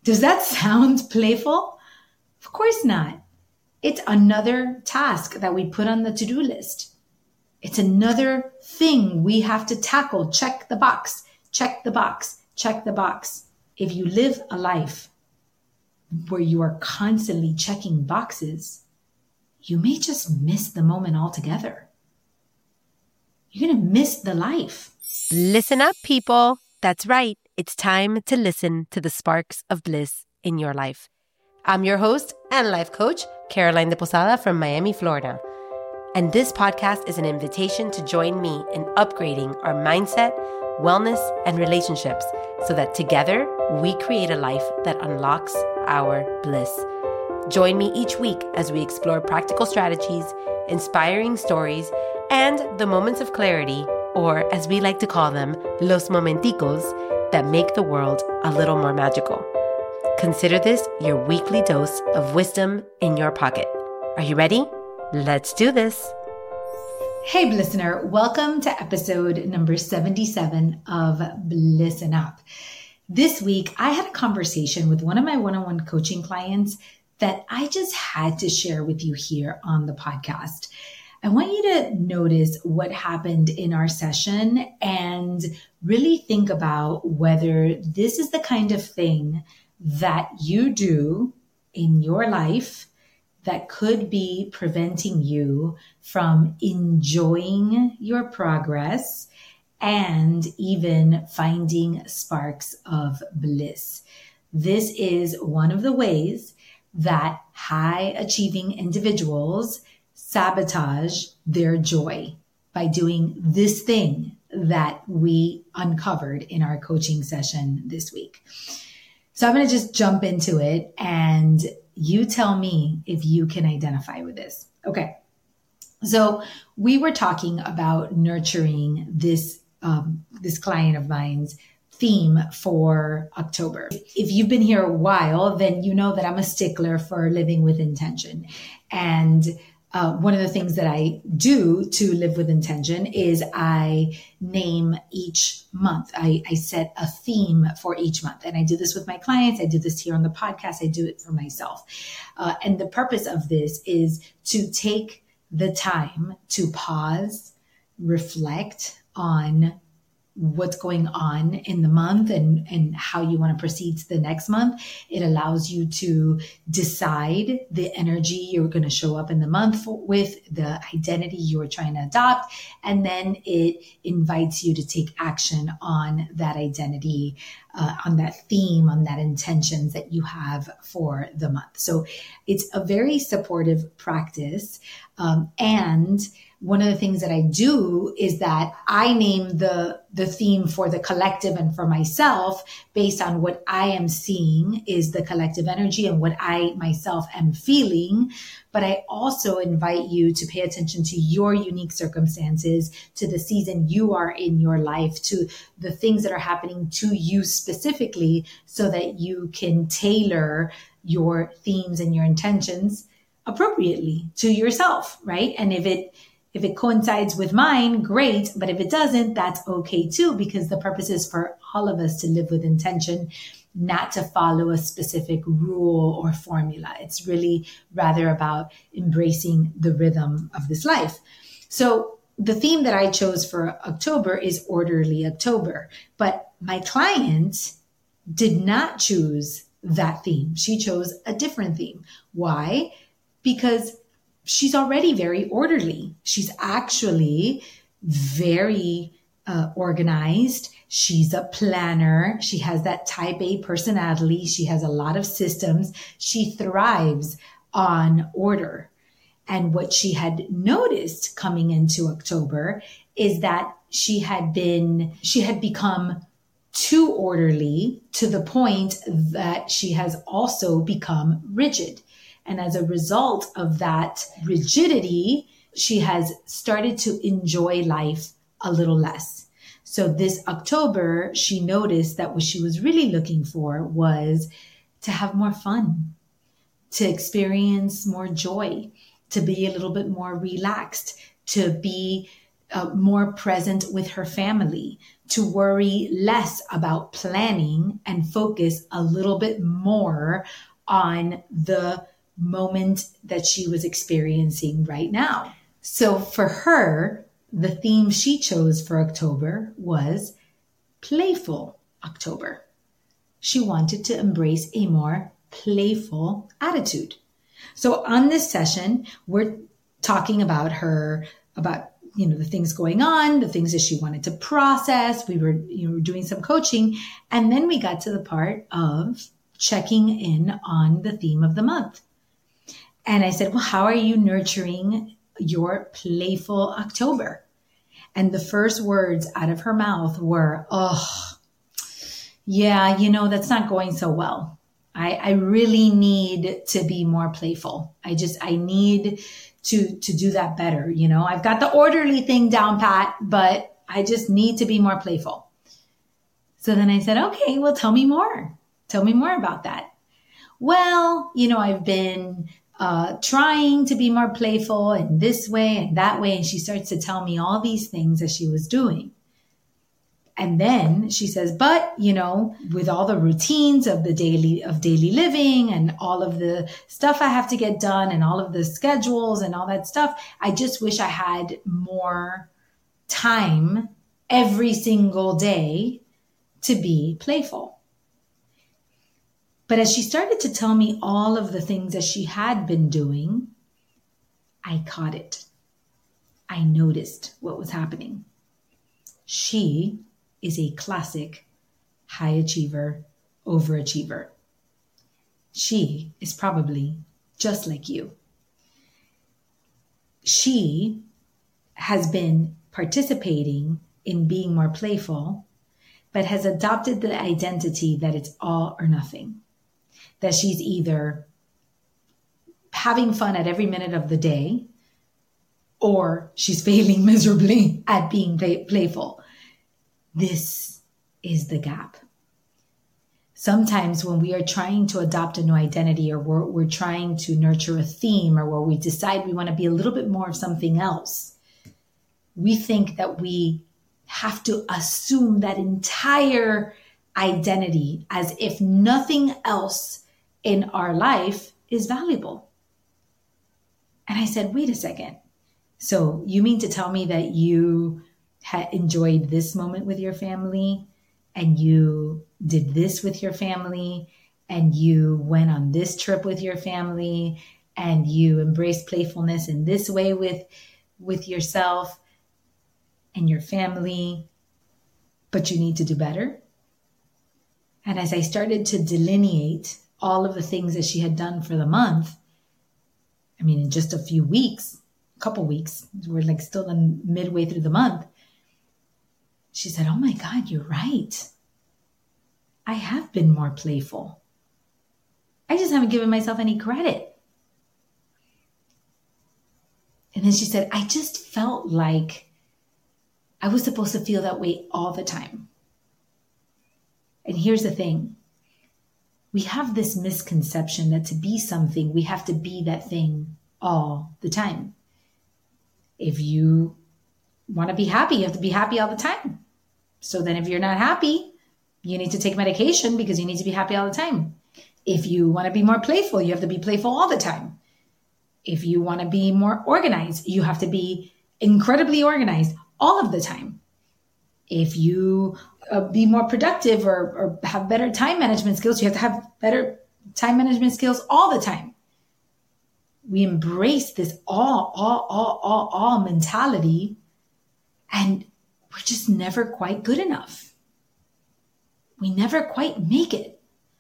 Does that sound playful? Of course not. It's another task that we put on the to-do list. It's another thing we have to tackle. Check the box, check the box, check the box. If you live a life where you are constantly checking boxes, you may just miss the moment altogether. You're going to miss the life. Listen up, people. That's right. It's time to listen to the sparks of bliss in your life. I'm your host and life coach, Caroline de Posada from Miami, Florida. And this podcast is an invitation to join me in upgrading our mindset, wellness, and relationships so that together we create a life that unlocks our bliss. Join me each week as we explore practical strategies, inspiring stories, and the moments of clarity, or as we like to call them, los momenticos, that make the world a little more magical. Consider this your weekly dose of wisdom in your pocket. Are you ready? Let's do this. Hey, listener, welcome to episode number 77 of Listen Up. This week, I had a conversation with one of my one-on-one coaching clients that I just had to share with you here on the podcast. I want you to notice what happened in our session and really think about whether this is the kind of thing that you do in your life that could be preventing you from enjoying your progress and even finding sparks of bliss. This is one of the ways that high achieving individuals sabotage their joy by doing this thing that we uncovered in our coaching session this week. So I'm going to just jump into it and you tell me if you can identify with this. Okay. So we were talking about nurturing this client of mine's theme for October. If you've been here a while, then you know that I'm a stickler for living with intention. And one of the things that I do to live with intention is I name each month. I set a theme for each month. And I do this with my clients. I do this here on the podcast. I do it for myself. And the purpose of this is to take the time to pause, reflect on what's going on in the month and how you want to proceed to the next month. It allows you to decide the energy you're going to show up in the month with, the identity you're trying to adopt, and then it invites you to take action on that identity, on that theme, on that intentions that you have for the month. So it's a very supportive practice. And one of the things that I do is that I name the theme for the collective and for myself based on what I am seeing is the collective energy and what I myself am feeling. But I also invite you to pay attention to your unique circumstances, to the season you are in your life, to the things that are happening to you specifically so that you can tailor your themes and your intentions appropriately to yourself, right? And if it coincides with mine, great. But if it doesn't, that's okay too, because the purpose is for all of us to live with intention, not to follow a specific rule or formula. It's really rather about embracing the rhythm of this life. So the theme that I chose for October is Orderly October, but my client did not choose that theme. She chose a different theme. Why? Because she's already very orderly. She's actually very organized. She's a planner. She has that type A personality. She has a lot of systems. She thrives on order. And what she had noticed coming into October is that she had become too orderly to the point that she has also become rigid. And as a result of that rigidity, she has started to enjoy life a little less. So this October, she noticed that what she was really looking for was to have more fun, to experience more joy, to be a little bit more relaxed, to be more present with her family, to worry less about planning and focus a little bit more on the moment that she was experiencing right now. So for her, the theme she chose for October was Playful October. She wanted to embrace a more playful attitude. So on this session, we're talking about the things going on, the things that she wanted to process. We were doing some coaching, and then we got to the part of checking in on the theme of the month. And I said, well, how are you nurturing your playful October? And the first words out of her mouth were, oh, yeah, that's not going so well. I really need to be more playful. I need to do that better. I've got the orderly thing down pat, but I just need to be more playful. So then I said, okay, well, tell me more. Tell me more about that. Well, I've been trying to be more playful in this way and that way. And she starts to tell me all these things that she was doing. And then she says, but, with all the routines of daily living and all of the stuff I have to get done and all of the schedules and all that stuff, I just wish I had more time every single day to be playful. But as she started to tell me all of the things that she had been doing, I caught it. I noticed what was happening. She is a classic high achiever, overachiever. She is probably just like you. She has been participating in being more playful, but has adopted the identity that it's all or nothing. That she's either having fun at every minute of the day, or she's failing miserably at being playful. This is the gap. Sometimes when we are trying to adopt a new identity, or we're trying to nurture a theme, or where we decide we want to be a little bit more of something else, we think that we have to assume that entire identity as if nothing else in our life is valuable. And I said, wait a second. So you mean to tell me that you had enjoyed this moment with your family, and you did this with your family, and you went on this trip with your family, and you embraced playfulness in this way with yourself and your family, but you need to do better? And as I started to delineate all of the things that she had done for the month, in just a few weeks, a couple weeks, we're still in midway through the month, she said, oh my God, you're right. I have been more playful. I just haven't given myself any credit. And then she said, I just felt like I was supposed to feel that way all the time. And here's the thing. We have this misconception that to be something, we have to be that thing all the time. If you want to be happy, you have to be happy all the time. So then if you're not happy, you need to take medication because you need to be happy all the time. If you want to be more playful, you have to be playful all the time. If you want to be more organized, you have to be incredibly organized all of the time. If you be more productive or have better time management skills, you have to have better time management skills all the time. We embrace this all mentality, and we're just never quite good enough. We never quite make it.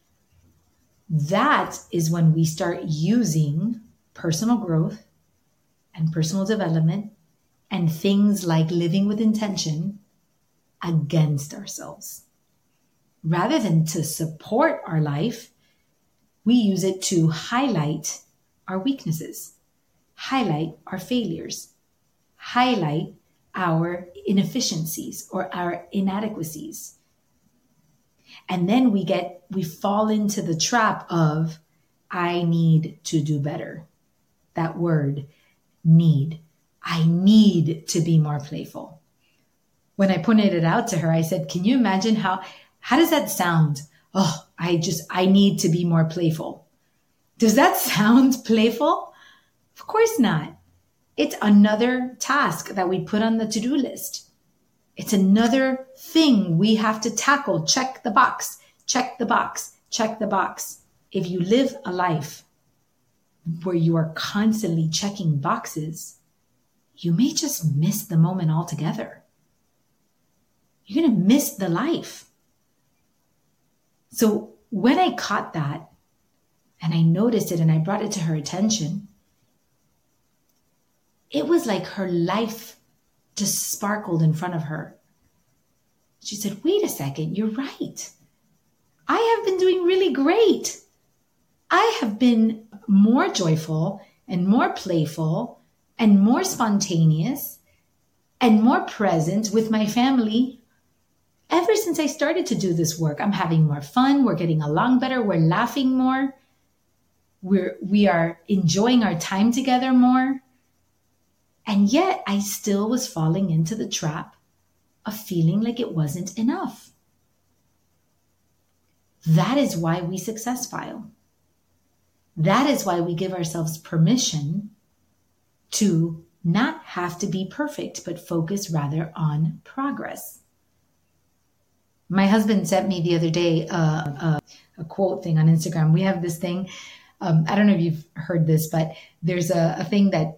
That is when we start using personal growth and personal development and things like living with intention against ourselves. Rather than to support our life, we use it to highlight our weaknesses, highlight our failures, highlight our inefficiencies or our inadequacies. And then we fall into the trap of, I need to do better. That word, need. I need to be more playful. when I pointed it out to her, I said, can you imagine how does that sound? Oh, I need to be more playful. Does that sound playful? Of course not. It's another task that we put on the to-do list. It's another thing we have to tackle. Check the box, check the box, check the box. If you live a life where you are constantly checking boxes, you may just miss the moment altogether. You're going to miss the life. So when I caught that and I noticed it and I brought it to her attention, it was like her life just sparkled in front of her. She said, wait a second, you're right. I have been doing really great. I have been more joyful and more playful and more spontaneous and more present with my family ever since I started to do this work. I'm having more fun. We're getting along better. We're laughing more. We are enjoying our time together more. And yet I still was falling into the trap of feeling like it wasn't enough. That is why we success file. That is why we give ourselves permission to not have to be perfect, but focus rather on progress. My husband sent me the other day a quote thing on Instagram. We have this thing. I don't know if you've heard this, but there's a thing that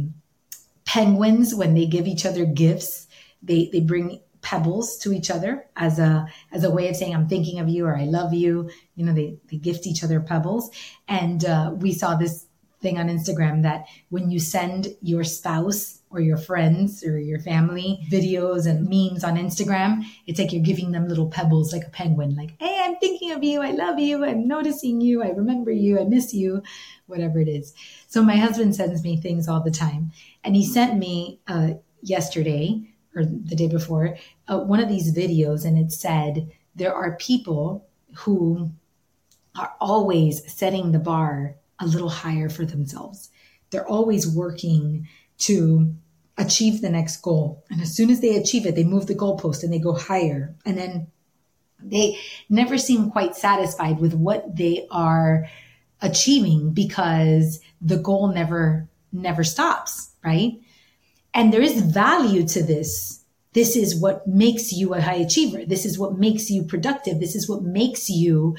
penguins, when they give each other gifts, they bring pebbles to each other as a way of saying, I'm thinking of you, or I love you. You know, they gift each other pebbles. And we saw this thing on Instagram that when you send your spouse or your friends or your family videos and memes on Instagram, it's like you're giving them little pebbles like a penguin, like, hey, I'm thinking of you. I love you. I'm noticing you. I remember you. I miss you, whatever it is. So my husband sends me things all the time. And he sent me yesterday or the day before one of these videos. And it said, there are people who are always setting the bar a little higher for themselves. They're always working to achieve the next goal. And as soon as they achieve it, they move the goalpost and they go higher. And then they never seem quite satisfied with what they are achieving because the goal never stops, right? And there is value to this. This is what makes you a high achiever. This is what makes you productive. This is what makes you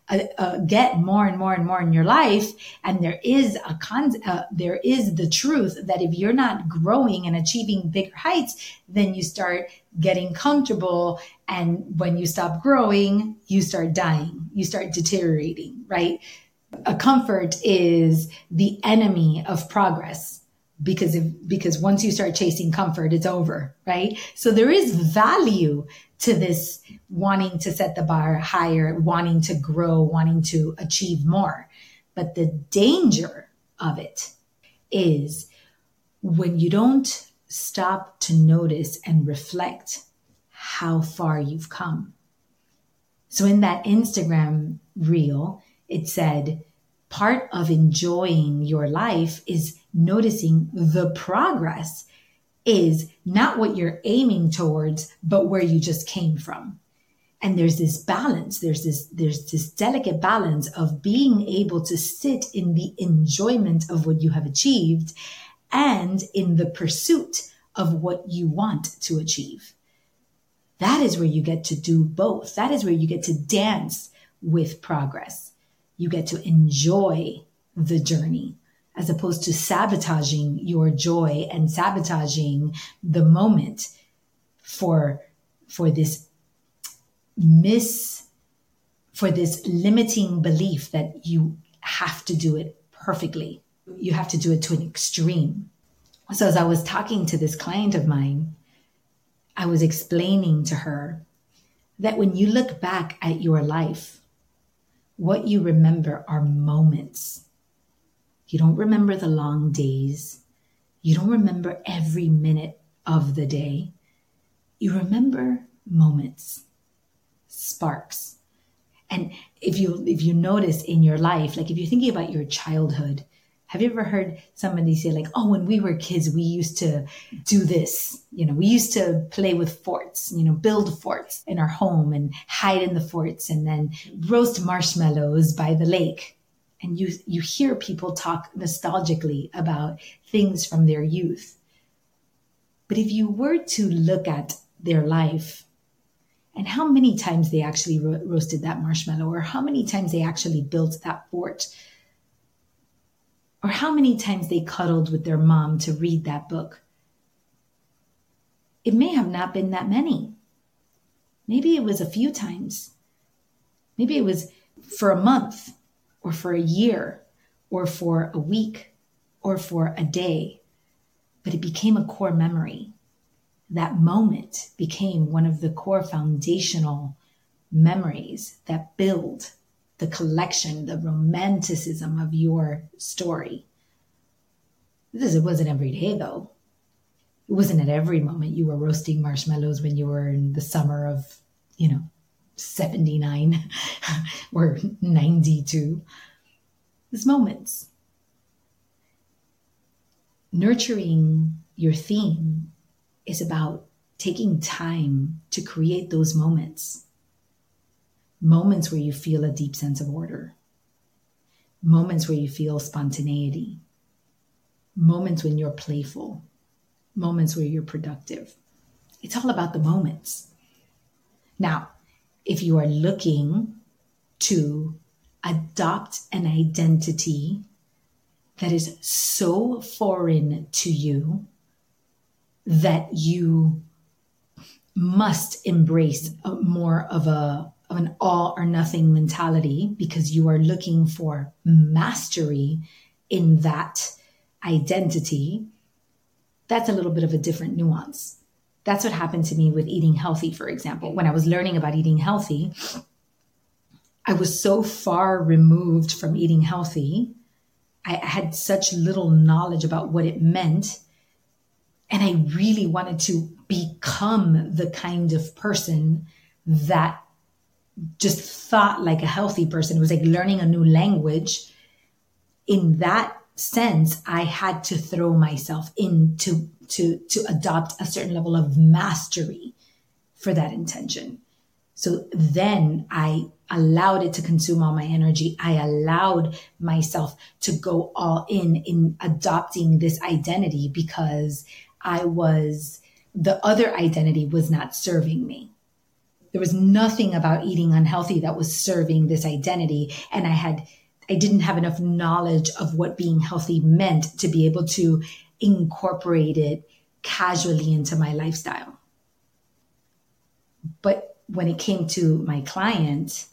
get more and more and more in your life. And there is there is the truth that if you're not growing and achieving bigger heights, then you start getting comfortable. And when you stop growing, you start dying, you start deteriorating, right? A comfort is the enemy of progress. Because once you start chasing comfort, it's over, right? So there is value to this wanting to set the bar higher, wanting to grow, wanting to achieve more. But the danger of it is when you don't stop to notice and reflect how far you've come. So in that Instagram reel, it said, part of enjoying your life is noticing the progress is not what you're aiming towards, but where you just came from. And there's this balance. There's this delicate balance of being able to sit in the enjoyment of what you have achieved and in the pursuit of what you want to achieve. That is where you get to do both. That is where you get to dance with progress. You get to enjoy the journey as opposed to sabotaging your joy and sabotaging the moment for this limiting belief that you have to do it perfectly. You have to do it to an extreme. So as I was talking to this client of mine, I was explaining to her that when you look back at your life, what you remember are moments. You don't remember the long days. You don't remember every minute of the day. You remember moments, sparks. And if you notice in your life, like if you're thinking about your childhood, Have you ever heard somebody say like, oh, when we were kids, we used to do this, we used to play with forts, build forts in our home and hide in the forts and then roast marshmallows by the lake. And you hear people talk nostalgically about things from their youth. But if you were to look at their life and how many times they actually roasted that marshmallow, or how many times they actually built that fort, or how many times they cuddled with their mom to read that book, it may have not been that many. Maybe it was a few times. Maybe it was for a month, or for a year, or for a week, or for a day. But it became a core memory. That moment became one of the core foundational memories that build the collection, the romanticism of your story. It wasn't every day, though. It wasn't at every moment you were roasting marshmallows when you were in the summer of, 79 or 92. There's moments. Nurturing your theme is about taking time to create those moments. Moments where you feel a deep sense of order. Moments where you feel spontaneity. Moments when you're playful. Moments where you're productive. It's all about the moments. Now, if you are looking to adopt an identity that is so foreign to you that you must embrace more of an all or nothing mentality because you are looking for mastery in that identity, that's a little bit of a different nuance. That's what happened to me with eating healthy, for example. When I was learning about eating healthy, I was so far removed from eating healthy. I had such little knowledge about what it meant. And I really wanted to become the kind of person that just thought like a healthy person. It was like learning a new language. In that sense, I had to throw myself into to adopt a certain level of mastery for that intention. So then I allowed it to consume all my energy. I allowed myself to go all in adopting this identity because the other identity was not serving me. There was nothing about eating unhealthy that was serving this identity. And I didn't have enough knowledge of what being healthy meant to be able to incorporate it casually into my lifestyle. But when it came to my client,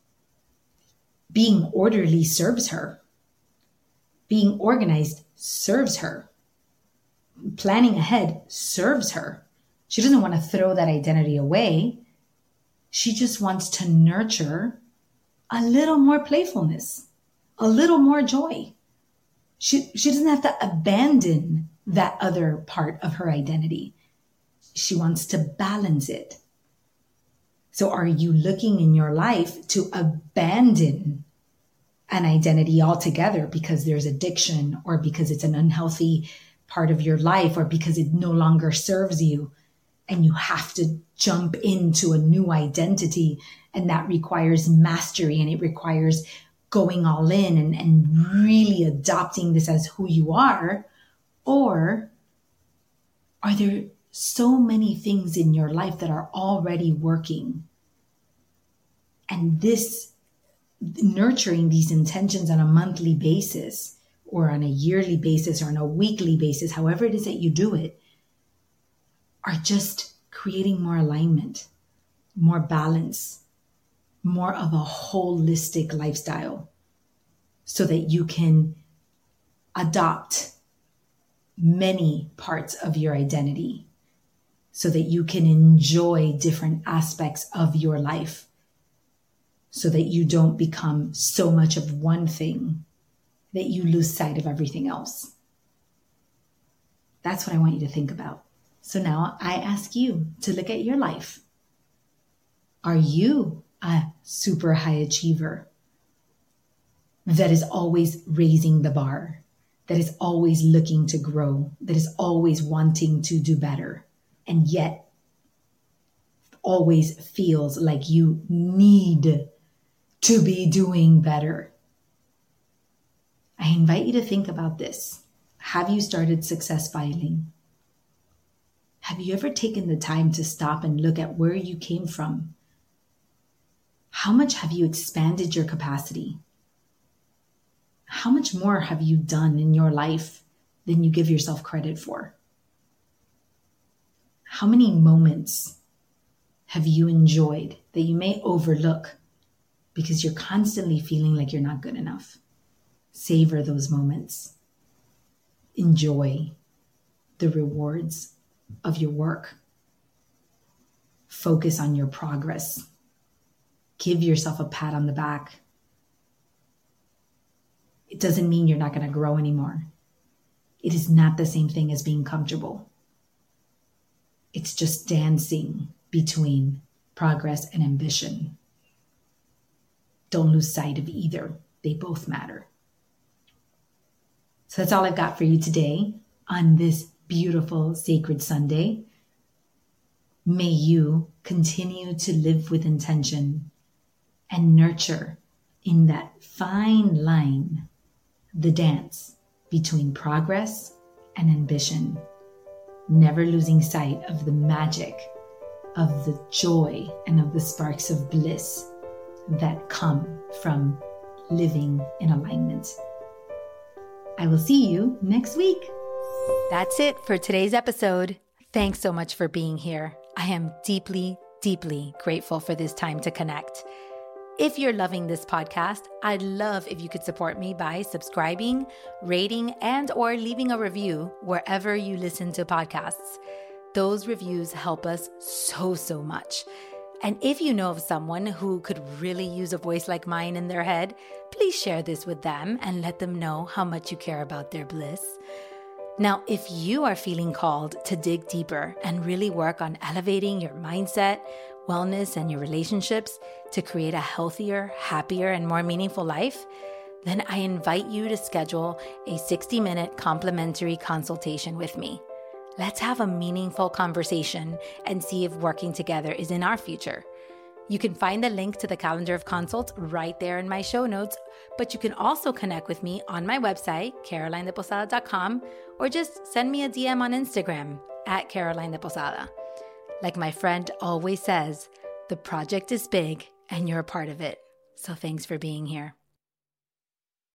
being orderly serves her. Being organized serves her. Planning ahead serves her. She doesn't want to throw that identity away. She just wants to nurture a little more playfulness, a little more joy. She doesn't have to abandon that other part of her identity. She wants to balance it. So are you looking in your life to abandon an identity altogether because there's addiction or because it's an unhealthy part of your life or because it no longer serves you and you have to jump into a new identity and that requires mastery and it requires going all in and really adopting this as who you are? Or are there so many things in your life that are already working? And this nurturing these intentions on a monthly basis or on a yearly basis or on a weekly basis, however it is that you do it, are just creating more alignment, more balance, more of a holistic lifestyle so that you can adopt many parts of your identity so that you can enjoy different aspects of your life so that you don't become so much of one thing that you lose sight of everything else. That's what I want you to think about. So now I ask you to look at your life. Are you a super high achiever that is always raising the bar, that is always looking to grow, that is always wanting to do better, and yet always feels like you need to be doing better. I invite you to think about this. Have you started success filing? Have you ever taken the time to stop and look at where you came from? How much have you expanded your capacity? How much more have you done in your life than you give yourself credit for? How many moments have you enjoyed that you may overlook because you're constantly feeling like you're not good enough? Savor those moments. Enjoy the rewards of your work. Focus on your progress. Give yourself a pat on the back. It doesn't mean you're not going to grow anymore. It is not the same thing as being comfortable. It's just dancing between progress and ambition. Don't lose sight of either. They both matter. So that's all I've got for you today on this beautiful sacred Sunday. May you continue to live with intention and nurture in that fine line the dance between progress and ambition, never losing sight of the magic, of the joy, and of the sparks of bliss that come from living in alignment. I will see you next week. That's it for today's episode. Thanks so much for being here. I am deeply, deeply grateful for this time to connect. If you're loving this podcast, I'd love if you could support me by subscribing, rating, and or leaving a review wherever you listen to podcasts. Those reviews help us so much. And if you know of someone who could really use a voice like mine in their head, please share this with them and let them know how much you care about their bliss. Now, if you are feeling called to dig deeper and really work on elevating your mindset, wellness, and your relationships to create a healthier, happier, and more meaningful life, then I invite you to schedule a 60-minute complimentary consultation with me. Let's have a meaningful conversation and see if working together is in our future. You can find the link to the calendar of consults right there in my show notes, but you can also connect with me on my website, carolinedeposada.com, or just send me a DM on Instagram at Caroline de Posada. Like my friend always says, the project is big and you're a part of it. So thanks for being here.